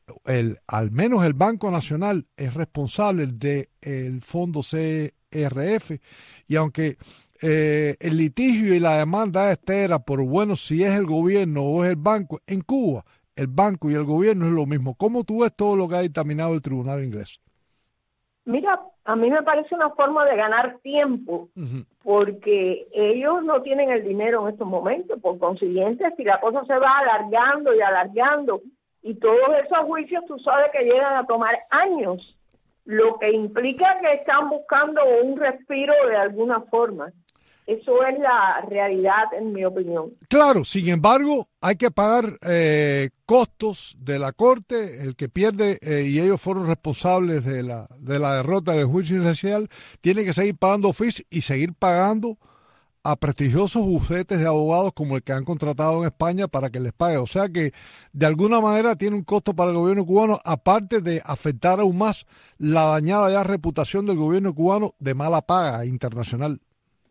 al menos el Banco Nacional, es responsable del fondo CRF, y aunque el litigio y la demanda era por, bueno, si es el gobierno o es el banco, en Cuba el banco y el gobierno es lo mismo. ¿Cómo tú ves todo lo que ha dictaminado el tribunal inglés? Mira, a mí me parece una forma de ganar tiempo, porque ellos no tienen el dinero en estos momentos. Por consiguiente, si la cosa se va alargando y alargando, y todos esos juicios, tú sabes que llegan a tomar años, lo que implica que están buscando un respiro de alguna forma. Eso es la realidad, en mi opinión. Claro, sin embargo, hay que pagar costos de la Corte. El que pierde, y ellos fueron responsables de la derrota del juicio inicial, tiene que seguir pagando fees y seguir pagando a prestigiosos bufetes de abogados como el que han contratado en España para que les pague. O sea que, de alguna manera, tiene un costo para el gobierno cubano, aparte de afectar aún más la dañada ya reputación del gobierno cubano de mala paga internacional.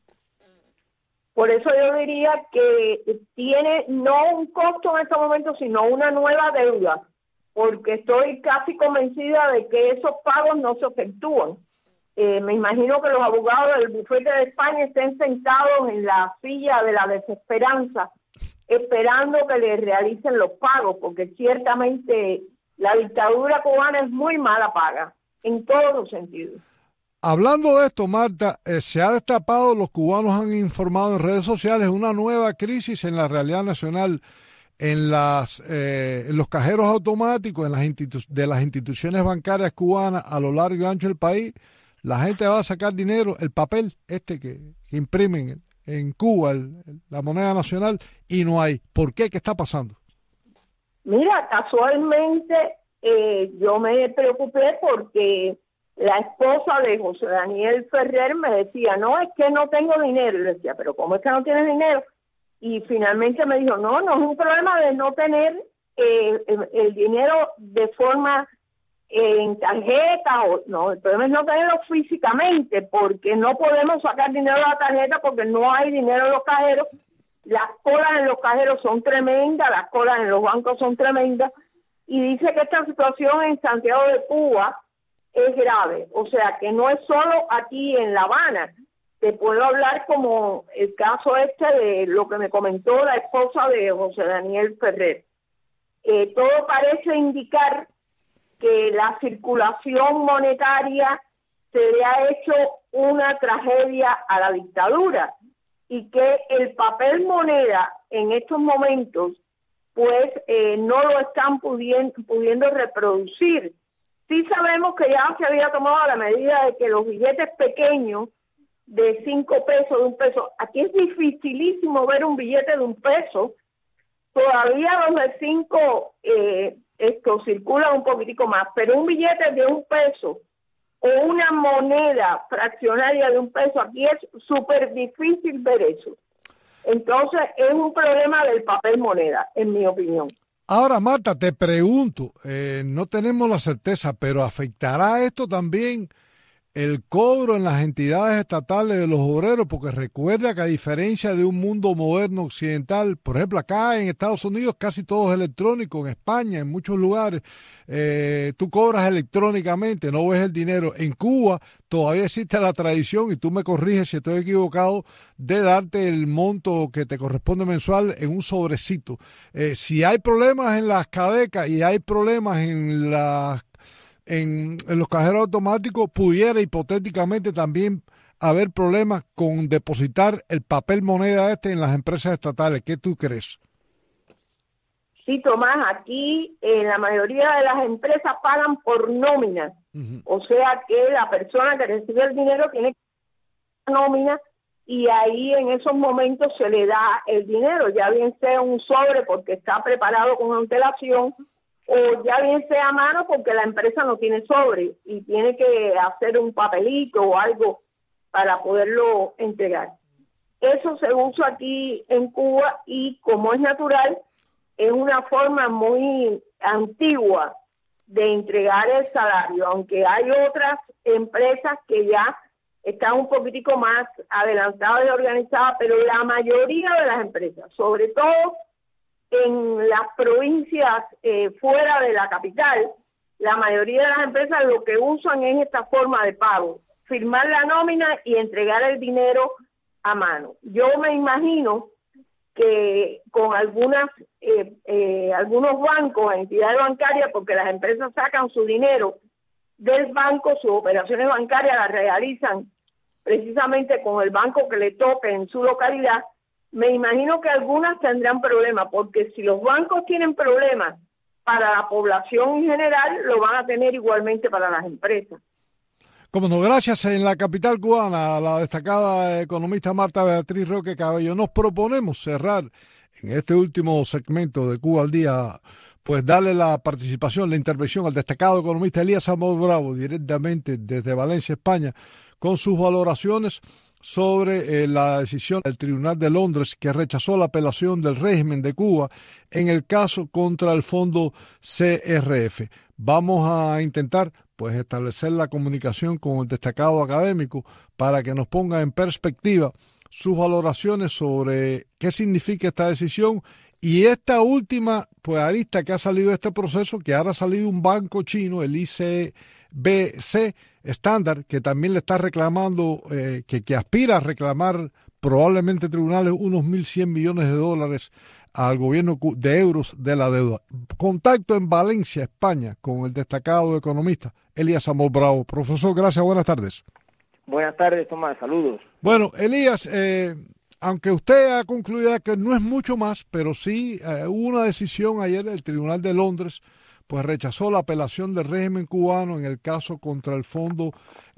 Por eso yo diría que tiene no un costo en este momento, sino una nueva deuda, porque estoy casi convencida de que esos pagos no se efectúan. Me imagino que los abogados del bufete de España estén sentados en la silla de la desesperanza, esperando que les realicen los pagos, porque ciertamente la dictadura cubana es muy mala paga, en todos los sentidos. Hablando de esto, Marta, se ha destapado, los cubanos han informado en redes sociales, una nueva crisis en la realidad nacional, en los cajeros automáticos, de las instituciones bancarias cubanas a lo largo y ancho del país. La gente va a sacar dinero, el papel que imprimen en Cuba, la moneda nacional, y no hay. ¿Por qué? ¿Qué está pasando? Mira, casualmente yo me preocupé porque la esposa de José Daniel Ferrer me decía, no, es que no tengo dinero. Y le decía, pero ¿cómo es que no tienes dinero? Y finalmente me dijo, no es un problema de no tener el dinero de forma en tarjeta, no, el problema es no tenerlo físicamente, porque no podemos sacar dinero de la tarjeta porque no hay dinero en los cajeros. Las colas en los cajeros son tremendas, las colas en los bancos son tremendas, y dice que esta situación en Santiago de Cuba es grave, o sea que no es solo aquí en La Habana. Te puedo hablar como el caso de lo que me comentó la esposa de José Daniel Ferrer. Todo parece indicar que la circulación monetaria se le ha hecho una tragedia a la dictadura y que el papel moneda en estos momentos pues no lo están pudiendo reproducir. Sí sabemos que ya se había tomado la medida de que los billetes pequeños de 5 pesos, de 1 peso, aquí es dificilísimo ver un billete de 1 peso, todavía los de 5 circulan un poquitico más, pero un billete de 1 peso o una moneda fraccionaria de 1 peso, aquí es súper difícil ver eso. Entonces es un problema del papel moneda, en mi opinión. Ahora, Marta, te pregunto, no tenemos la certeza, pero ¿afectará esto también el cobro en las entidades estatales de los obreros, porque recuerda que a diferencia de un mundo moderno occidental, por ejemplo acá en Estados Unidos casi todo es electrónico, en España, en muchos lugares, tú cobras electrónicamente, no ves el dinero. En Cuba todavía existe la tradición, y tú me corriges si estoy equivocado, de darte el monto que te corresponde mensual en un sobrecito. Si hay problemas en las cadecas y hay problemas en los cajeros automáticos, pudiera hipotéticamente también haber problemas con depositar el papel moneda en las empresas estatales. ¿Qué tú crees? Sí, Tomás, aquí la mayoría de las empresas pagan por nómina. O sea que la persona que recibe el dinero tiene que pagar nómina, y ahí en esos momentos se le da el dinero, ya bien sea un sobre porque está preparado con antelación, o ya bien sea a mano porque la empresa no tiene sobre y tiene que hacer un papelito o algo para poderlo entregar. Eso se usa aquí en Cuba, y como es natural, es una forma muy antigua de entregar el salario, aunque hay otras empresas que ya están un poquitico más adelantadas y organizadas, pero la mayoría de las empresas, sobre todo en las provincias fuera de la capital, la mayoría de las empresas lo que usan es esta forma de pago, firmar la nómina y entregar el dinero a mano. Yo me imagino que con algunos bancos, entidades bancarias, porque las empresas sacan su dinero del banco, sus operaciones bancarias las realizan precisamente con el banco que le toque en su localidad. Me imagino que algunas tendrán problemas, porque si los bancos tienen problemas para la población en general, lo van a tener igualmente para las empresas. Como no, gracias. En la capital cubana, a la destacada economista Marta Beatriz Roque Cabello, nos proponemos cerrar en este último segmento de Cuba al Día, pues darle la participación, la intervención al destacado economista Elías Amor Bravo, directamente desde Valencia, España, con sus valoraciones sobre la decisión del Tribunal de Londres, que rechazó la apelación del régimen de Cuba en el caso contra el fondo CRF. Vamos a intentar pues establecer la comunicación con el destacado académico para que nos ponga en perspectiva sus valoraciones sobre qué significa esta decisión y esta última pues arista que ha salido de este proceso, que ahora ha salido un banco chino, el ICBC Standard, que también le está reclamando, que aspira a reclamar probablemente tribunales unos 1.100 millones de dólares al gobierno de euros de la deuda. Contacto en Valencia, España, con el destacado economista Elías Amor Bravo. Profesor, gracias, buenas tardes. Buenas tardes, Tomás, saludos. Bueno, Elías, aunque usted ha concluido que no es mucho más, pero sí hubo una decisión ayer del Tribunal de Londres, pues rechazó la apelación del régimen cubano en el caso contra el fondo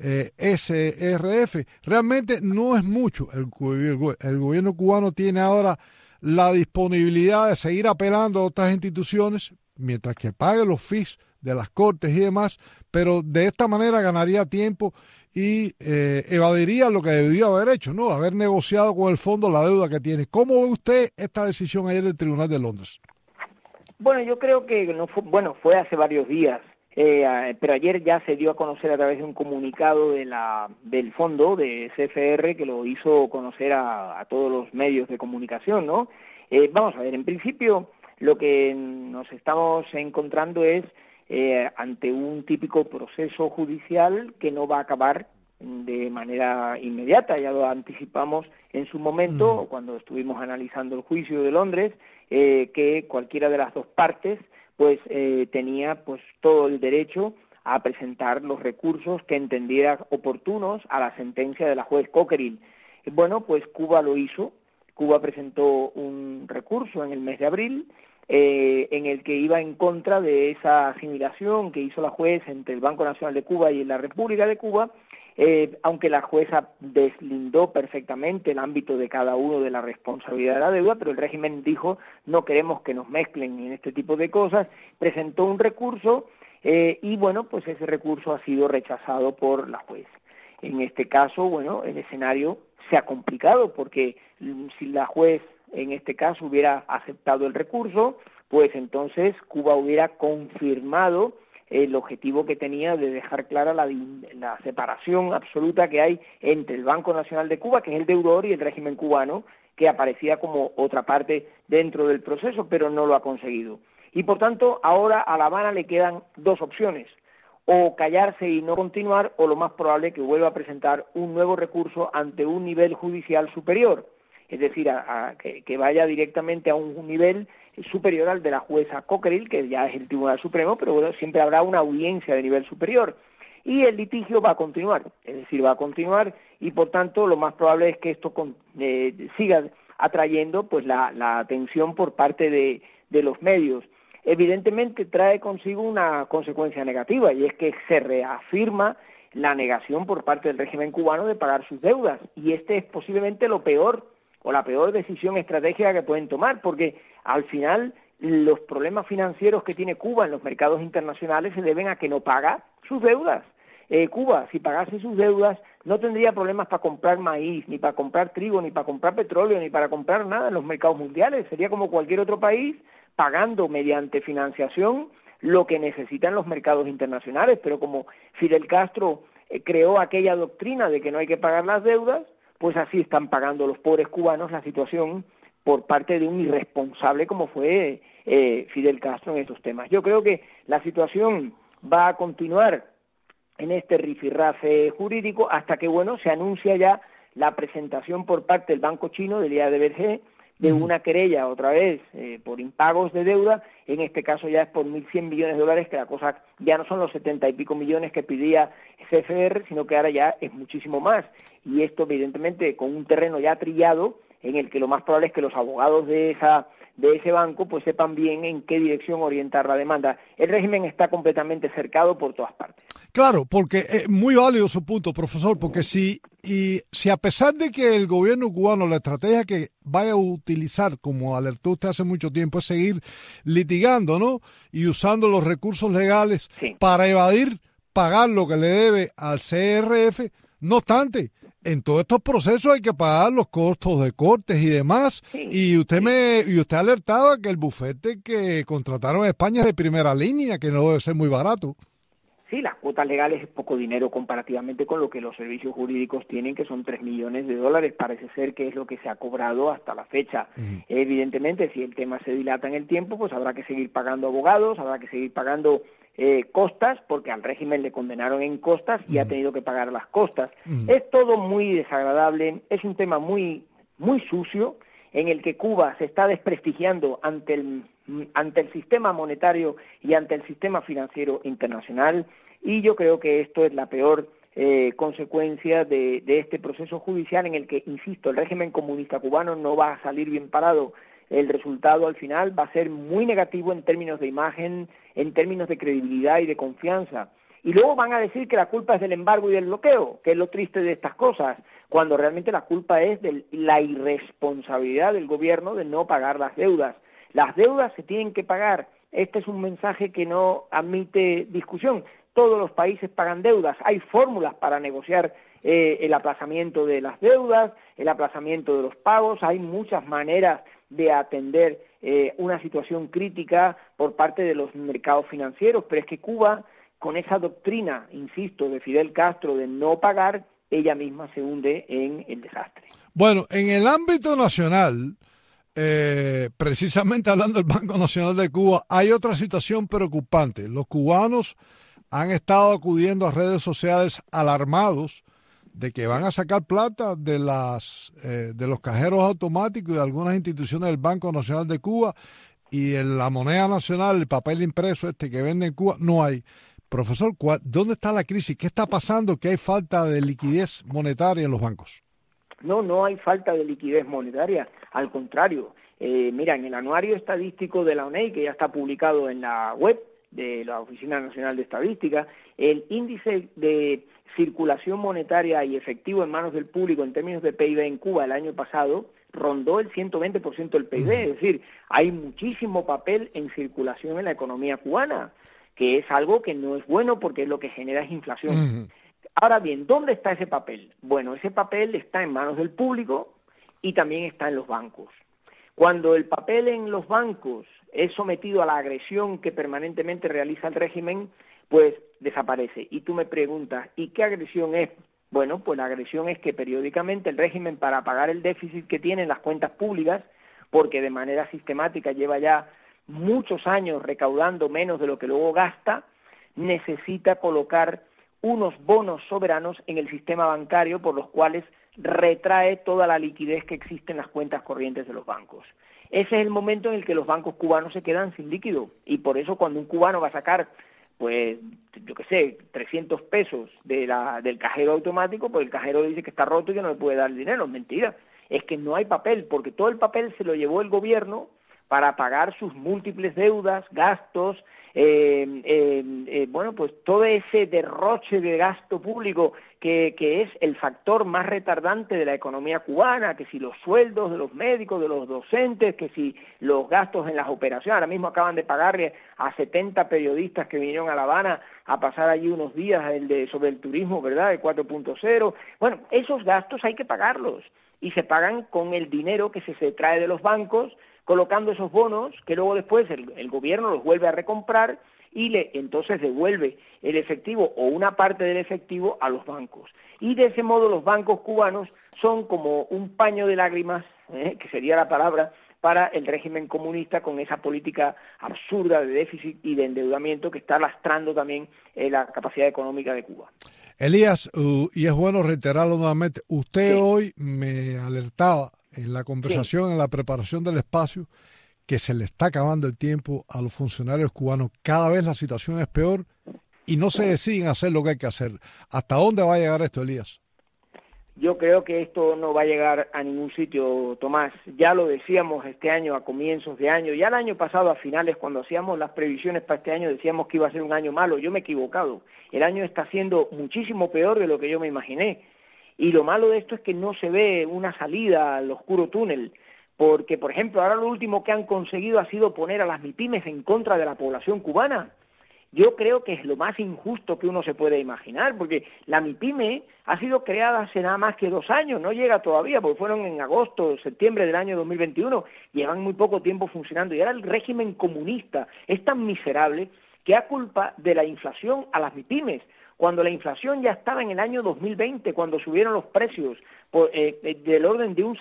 SRF. Realmente no es mucho. El gobierno cubano tiene ahora la disponibilidad de seguir apelando a otras instituciones mientras que pague los fees de las cortes y demás, pero de esta manera ganaría tiempo y evadiría lo que debió haber hecho, ¿no? Haber negociado con el fondo la deuda que tiene. ¿Cómo ve usted esta decisión ayer del Tribunal de Londres? Bueno, yo creo que no fue hace varios días, pero ayer ya se dio a conocer a través de un comunicado del fondo de CFR, que lo hizo conocer a todos los medios de comunicación, ¿no? Vamos a ver, en principio lo que nos estamos encontrando es ante un típico proceso judicial que no va a acabar de manera inmediata. Ya lo anticipamos en su momento cuando estuvimos analizando el juicio de Londres, que cualquiera de las dos partes pues tenía pues todo el derecho a presentar los recursos que entendiera oportunos a la sentencia de la juez Cockerill. Bueno, pues Cuba lo hizo. Cuba presentó un recurso en el mes de abril en el que iba en contra de esa asimilación que hizo la juez entre el Banco Nacional de Cuba y la República de Cuba, aunque la jueza deslindó perfectamente el ámbito de cada uno de la responsabilidad de la deuda, pero el régimen dijo no queremos que nos mezclen en este tipo de cosas, presentó un recurso y bueno, pues ese recurso ha sido rechazado por la juez. En este caso, bueno, el escenario se ha complicado porque si la juez en este caso hubiera aceptado el recurso, pues entonces Cuba hubiera confirmado el objetivo que tenía de dejar clara la separación absoluta que hay entre el Banco Nacional de Cuba, que es el deudor, y el régimen cubano, que aparecía como otra parte dentro del proceso, pero no lo ha conseguido. Y por tanto, ahora a La Habana le quedan dos opciones: o callarse y no continuar, o lo más probable que vuelva a presentar un nuevo recurso ante un nivel judicial superior, es decir, que vaya directamente a un nivel superior al de la jueza Cockerill, que ya es el Tribunal Supremo, pero bueno, siempre habrá una audiencia de nivel superior. Y el litigio va a continuar, es decir, va a continuar, y por tanto lo más probable es que esto siga atrayendo pues la atención por parte de los medios. Evidentemente trae consigo una consecuencia negativa, y es que se reafirma la negación por parte del régimen cubano de pagar sus deudas, y este es posiblemente lo peor, o la peor decisión estratégica que pueden tomar, porque al final los problemas financieros que tiene Cuba en los mercados internacionales se deben a que no paga sus deudas. Cuba, si pagase sus deudas, no tendría problemas para comprar maíz, ni para comprar trigo, ni para comprar petróleo, ni para comprar nada en los mercados mundiales. Sería como cualquier otro país, pagando mediante financiación lo que necesitan los mercados internacionales. Pero como Fidel Castro creó aquella doctrina de que no hay que pagar las deudas, pues así están pagando los pobres cubanos la situación por parte de un irresponsable como fue Fidel Castro en estos temas. Yo creo que la situación va a continuar en este rifirrafe jurídico hasta que, bueno, se anuncia ya la presentación por parte del Banco Chino, del IADBG, de una querella otra vez por impagos de deuda. En este caso ya es por 1.100 millones de dólares, que la cosa ya no son los 70 y pico millones que pedía CFR, sino que ahora ya es muchísimo más. Y esto evidentemente con un terreno ya trillado, en el que lo más probable es que los abogados de ese banco pues sepan bien en qué dirección orientar la demanda. El régimen está completamente cercado por todas partes. Claro, porque es muy válido su punto, profesor, porque si a pesar de que el gobierno cubano, la estrategia que vaya a utilizar, como alertó usted hace mucho tiempo, es seguir litigando, ¿no? Y usando los recursos legales para evadir pagar lo que le debe al CRF, no obstante, en todos estos procesos hay que pagar los costos de cortes y demás, y usted alertaba que el bufete que contrataron en España es de primera línea, que no debe ser muy barato. Sí, las cuotas legales es poco dinero comparativamente con lo que los servicios jurídicos tienen, que son 3 millones de dólares, parece ser que es lo que se ha cobrado hasta la fecha. Evidentemente, si el tema se dilata en el tiempo, pues habrá que seguir pagando abogados, habrá que seguir pagando costas, porque al régimen le condenaron en costas y ha tenido que pagar las costas. Es todo muy desagradable, es un tema muy, muy sucio, en el que Cuba se está desprestigiando ante el sistema monetario y ante el sistema financiero internacional, y yo creo que esto es la peor consecuencia de este proceso judicial, en el que, insisto, el régimen comunista cubano no va a salir bien parado. El resultado al final va a ser muy negativo en términos de imagen, en términos de credibilidad y de confianza. Y luego van a decir que la culpa es del embargo y del bloqueo, que es lo triste de estas cosas, cuando realmente la culpa es de la irresponsabilidad del gobierno de no pagar las deudas. Las deudas se tienen que pagar. Este es un mensaje que no admite discusión. Todos los países pagan deudas. Hay fórmulas para negociar el aplazamiento de las deudas, el aplazamiento de los pagos. Hay muchas maneras de atender una situación crítica por parte de los mercados financieros, pero es que Cuba, con esa doctrina, insisto, de Fidel Castro de no pagar, ella misma se hunde en el desastre. Bueno, en el ámbito nacional, precisamente hablando del Banco Nacional de Cuba, hay otra situación preocupante. Los cubanos han estado acudiendo a redes sociales alarmados de que van a sacar plata de los cajeros automáticos y de algunas instituciones del Banco Nacional de Cuba, y en la moneda nacional, el papel impreso que venden en Cuba, no hay. Profesor, ¿dónde está la crisis? ¿Qué está pasando? ¿Que hay falta de liquidez monetaria en los bancos? No hay falta de liquidez monetaria, al contrario. Mira, en el anuario estadístico de la ONEI, que ya está publicado en la web de la Oficina Nacional de Estadística, el índice de circulación monetaria y efectivo en manos del público en términos de PIB en Cuba el año pasado rondó el 120% del PIB, es decir, hay muchísimo papel en circulación en la economía cubana, que es algo que no es bueno porque lo que genera es inflación. Ahora bien, ¿dónde está ese papel? Bueno, ese papel está en manos del público y también está en los bancos. Cuando el papel en los bancos es sometido a la agresión que permanentemente realiza el régimen, pues desaparece. Y tú me preguntas, ¿y qué agresión es? Bueno, pues la agresión es que periódicamente el régimen, para pagar el déficit que tiene en las cuentas públicas, porque de manera sistemática lleva ya muchos años recaudando menos de lo que luego gasta, necesita colocar unos bonos soberanos en el sistema bancario por los cuales retrae toda la liquidez que existe en las cuentas corrientes de los bancos. Ese es el momento en el que los bancos cubanos se quedan sin líquido, y por eso cuando un cubano va a sacar, pues, yo qué sé, 300 pesos del cajero automático, pues el cajero dice que está roto y que no le puede dar el dinero. Mentira, es que no hay papel, porque todo el papel se lo llevó el gobierno para pagar sus múltiples deudas, gastos, bueno, pues todo ese derroche de gasto público que es el factor más retardante de la economía cubana, que si los sueldos de los médicos, de los docentes, que si los gastos en las operaciones. Ahora mismo acaban de pagarle a 70 periodistas que vinieron a La Habana a pasar allí unos días sobre el turismo, ¿verdad?, de 4.0. Bueno, esos gastos hay que pagarlos, y se pagan con el dinero que se trae de los bancos, colocando esos bonos que luego después el gobierno los vuelve a recomprar y entonces devuelve el efectivo o una parte del efectivo a los bancos. Y de ese modo los bancos cubanos son como un paño de lágrimas, que sería la palabra, para el régimen comunista, con esa política absurda de déficit y de endeudamiento que está lastrando también la capacidad económica de Cuba. Elías, y es bueno reiterarlo nuevamente, usted hoy me alertaba en la conversación, en la preparación del espacio, que se le está acabando el tiempo a los funcionarios cubanos. Cada vez la situación es peor y no se deciden hacer lo que hay que hacer. ¿Hasta dónde va a llegar esto, Elías? Yo creo que esto no va a llegar a ningún sitio, Tomás. Ya lo decíamos este año a comienzos de año, ya el año pasado a finales, cuando hacíamos las previsiones para este año, decíamos que iba a ser un año malo. Yo me he equivocado. El año está siendo muchísimo peor de lo que yo me imaginé. Y lo malo de esto es que no se ve una salida al oscuro túnel, porque, por ejemplo, ahora lo último que han conseguido ha sido poner a las MIPYMES en contra de la población cubana. Yo creo que es lo más injusto que uno se puede imaginar, porque la MIPYME ha sido creada hace nada más que 2 años, no llega todavía, porque fueron en agosto, septiembre del año 2021, llevan muy poco tiempo funcionando, y ahora el régimen comunista es tan miserable que da culpa de la inflación a las MIPYMES, cuando la inflación ya estaba en el año 2020, cuando subieron los precios del orden de un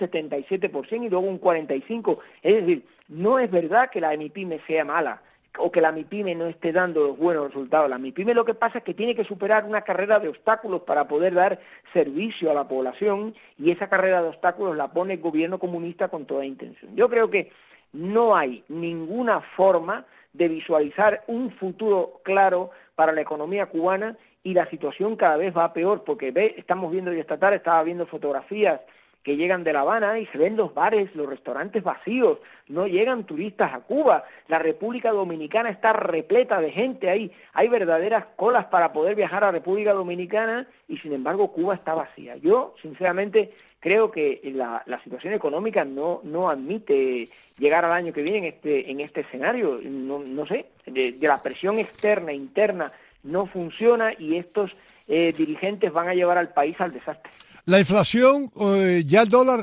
77% y luego un 45%. Es decir, no es verdad que la MIPYME sea mala o que la MIPYME no esté dando los buenos resultados. La MIPYME lo que pasa es que tiene que superar una carrera de obstáculos para poder dar servicio a la población, y esa carrera de obstáculos la pone el gobierno comunista con toda intención. Yo creo que no hay ninguna forma de visualizar un futuro claro para la economía cubana, y la situación cada vez va peor, porque estamos viendo, y esta tarde estaba viendo fotografías que llegan de La Habana y se ven los bares, los restaurantes vacíos, no llegan turistas a Cuba. La República Dominicana está repleta de gente ahí, hay verdaderas colas para poder viajar a República Dominicana, y sin embargo Cuba está vacía. Yo, sinceramente, creo que la situación económica no admite llegar al año que viene en este escenario. No sé, de la presión externa e interna no funciona, y estos dirigentes van a llevar al país al desastre. La inflación, ya el dólar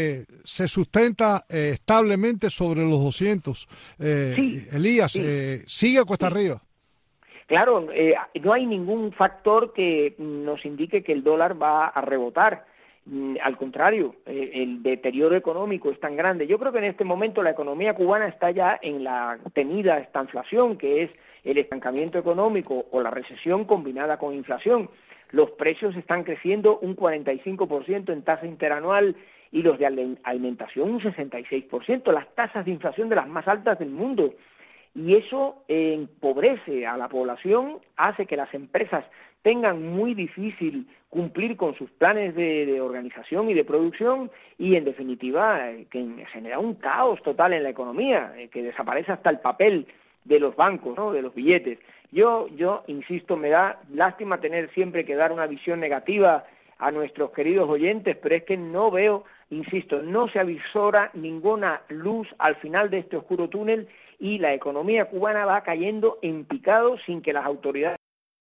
se sustenta establemente sobre los 200. Sí, Elías, sí. ¿Sigue cuesta arriba? Claro, no hay ningún factor que nos indique que el dólar va a rebotar. Al contrario, el deterioro económico es tan grande. Yo creo que en este momento la economía cubana está ya en la temida estanflación, que es el estancamiento económico o la recesión combinada con inflación. Los precios están creciendo un 45% en tasa interanual, y los de alimentación un 66%, las tasas de inflación de las más altas del mundo. Y eso empobrece a la población, hace que las empresas tengan muy difícil cumplir con sus planes de organización y de producción, y en definitiva que genera un caos total en la economía, que desaparece hasta el papel de los bancos, ¿no?, de los billetes. Yo insisto, me da lástima tener siempre que dar una visión negativa a nuestros queridos oyentes, pero es que no veo, insisto, no se avisora ninguna luz al final de este oscuro túnel, y la economía cubana va cayendo en picado sin que las autoridades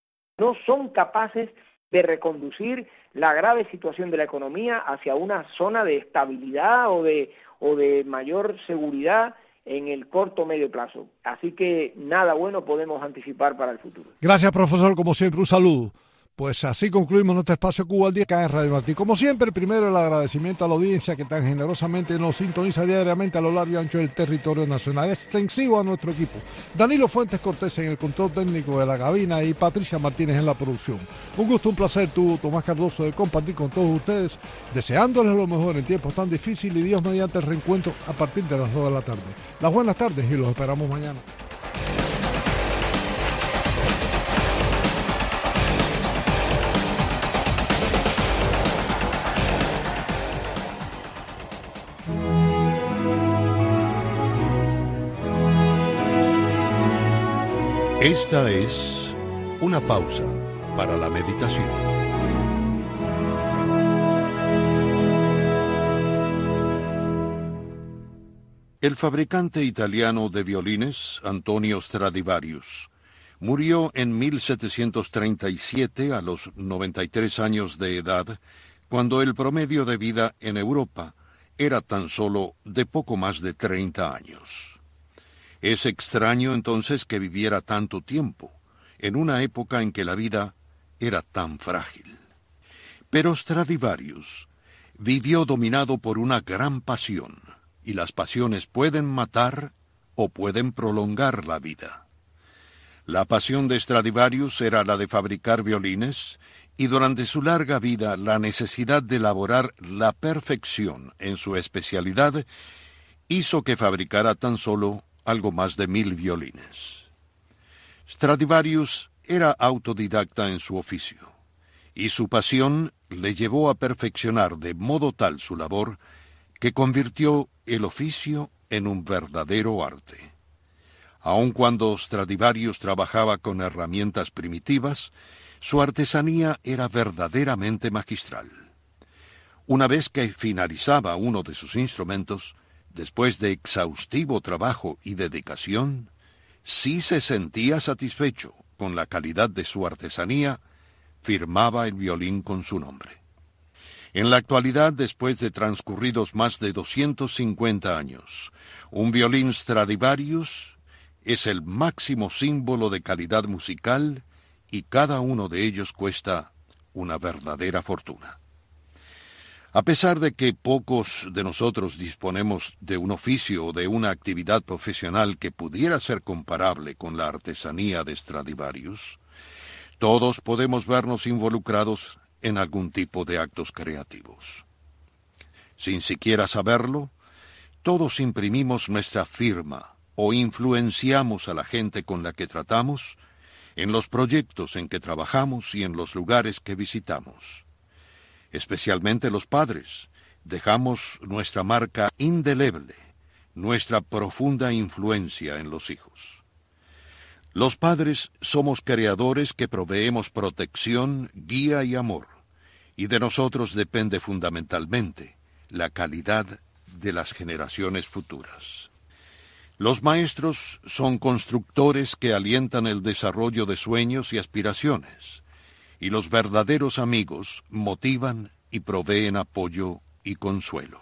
no son capaces de reconducir la grave situación de la economía hacia una zona de estabilidad o de mayor seguridad en el corto o medio plazo. Así que nada bueno podemos anticipar para el futuro. Gracias, profesor, como siempre, un saludo. Pues así concluimos nuestro espacio Cuba al Día acá en Radio Martí. Como siempre, primero el agradecimiento a la audiencia que tan generosamente nos sintoniza diariamente a lo largo y ancho del territorio nacional, extensivo a nuestro equipo. Danilo Fuentes Cortés en el control técnico de la cabina y Patricia Martínez en la producción. Un gusto, un placer, Tomás Cardoso, de compartir con todos ustedes, deseándoles lo mejor en tiempos tan difíciles y Dios mediante el reencuentro a partir de las 2 de la tarde. Las buenas tardes y los esperamos mañana. Esta es una pausa para la meditación. El fabricante italiano de violines, Antonio Stradivarius, murió en 1737 a los 93 años de edad, cuando el promedio de vida en Europa era tan solo de poco más de 30 años. Es extraño entonces que viviera tanto tiempo, en una época en que la vida era tan frágil. Pero Stradivarius vivió dominado por una gran pasión, y las pasiones pueden matar o pueden prolongar la vida. La pasión de Stradivarius era la de fabricar violines, y durante su larga vida la necesidad de elaborar la perfección en su especialidad hizo que fabricara tan solo algo más de 1000 violines. Stradivarius era autodidacta en su oficio, y su pasión le llevó a perfeccionar de modo tal su labor que convirtió el oficio en un verdadero arte. Aun cuando Stradivarius trabajaba con herramientas primitivas, su artesanía era verdaderamente magistral. Una vez que finalizaba uno de sus instrumentos, después de exhaustivo trabajo y dedicación, si se sentía satisfecho con la calidad de su artesanía, firmaba el violín con su nombre. En la actualidad, después de transcurridos más de 250 años, un violín Stradivarius es el máximo símbolo de calidad musical y cada uno de ellos cuesta una verdadera fortuna. A pesar de que pocos de nosotros disponemos de un oficio o de una actividad profesional que pudiera ser comparable con la artesanía de Stradivarius, todos podemos vernos involucrados en algún tipo de actos creativos. Sin siquiera saberlo, todos imprimimos nuestra firma o influenciamos a la gente con la que tratamos, en los proyectos en que trabajamos y en los lugares que visitamos. Especialmente los padres, dejamos nuestra marca indeleble, nuestra profunda influencia en los hijos. Los padres somos creadores que proveemos protección, guía y amor, y de nosotros depende fundamentalmente la calidad de las generaciones futuras. Los maestros son constructores que alientan el desarrollo de sueños y aspiraciones, y los verdaderos amigos motivan y proveen apoyo y consuelo.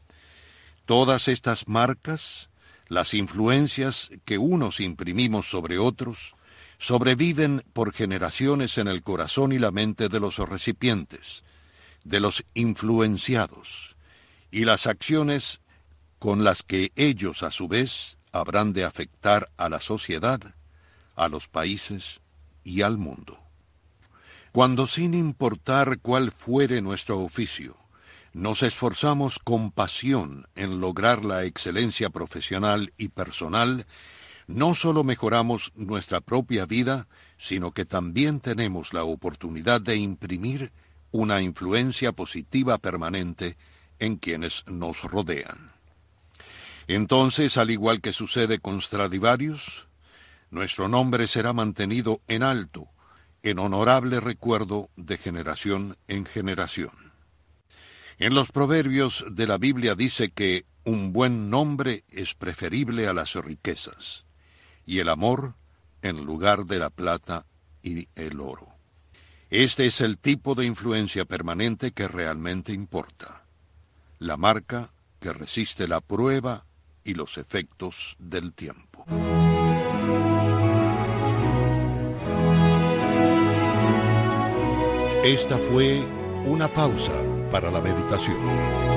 Todas estas marcas, las influencias que unos imprimimos sobre otros, sobreviven por generaciones en el corazón y la mente de los recipientes, de los influenciados, y las acciones con las que ellos a su vez habrán de afectar a la sociedad, a los países y al mundo. Cuando, sin importar cuál fuere nuestro oficio, nos esforzamos con pasión en lograr la excelencia profesional y personal, no solo mejoramos nuestra propia vida, sino que también tenemos la oportunidad de imprimir una influencia positiva permanente en quienes nos rodean. Entonces, al igual que sucede con Stradivarius, nuestro nombre será mantenido en alto, en honorable recuerdo de generación en generación. En los proverbios de la Biblia dice que un buen nombre es preferible a las riquezas, y el amor en lugar de la plata y el oro. Este es el tipo de influencia permanente que realmente importa, la marca que resiste la prueba y los efectos del tiempo. Esta fue una pausa para la meditación.